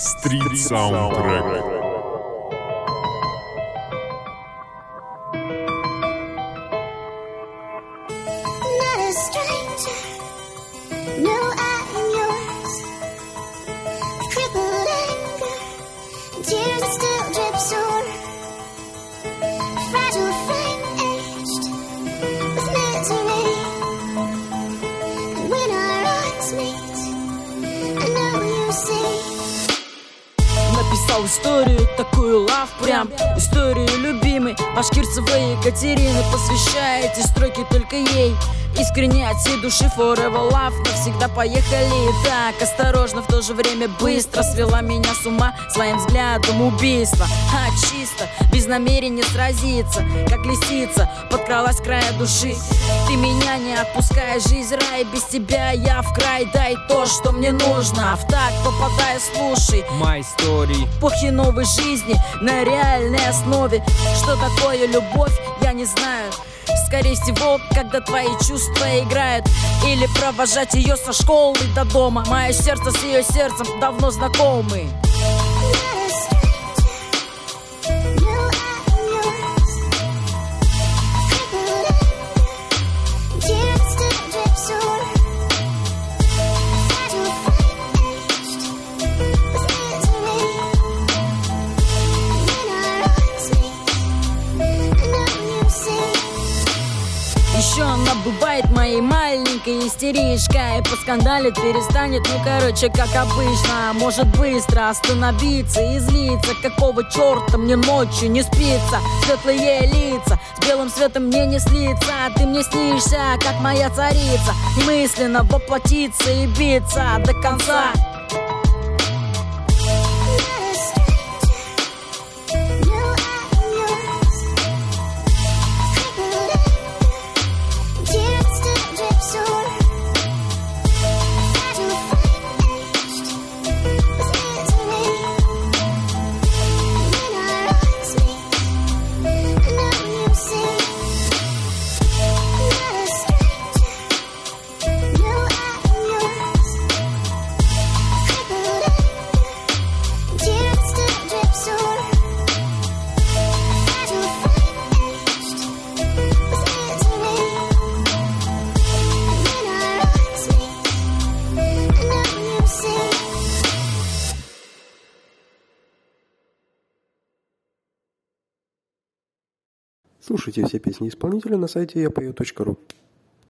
Стрит саундтрек. Написал историю, такую лав прям. Историю любимой Башкирцевой Екатерины. Посвящаю эти строки только ей. Искренне от всей души, forever love. Навсегда поехали так осторожно, в то же время быстро. Свела меня с ума своим взглядом убийства. А чисто, без намерения сразиться, как лисица подкралась к краю души. Ты меня не отпускаешь, жизнь рай. Без тебя я в край, дай то, что мне нужно. В так попадая, слушай My story. эпохи новой жизни на реальной основе. Что такое любовь, я не знаю. Скорее всего, когда твои чувства играют. Или провожать ее со школы до дома. Мое сердце с ее сердцем давно знакомы. Еще она бывает моей маленькой истеричкой. И поскандалит, перестанет, ну короче, как обычно. Может быстро остановиться и злиться. Какого черта мне ночью не спится? Светлые лица с белым светом мне не слиться. Ты мне снишься, как моя царица. И мысленно воплотиться и биться до конца. Слушайте все песни исполнителя на сайте yapою.ru.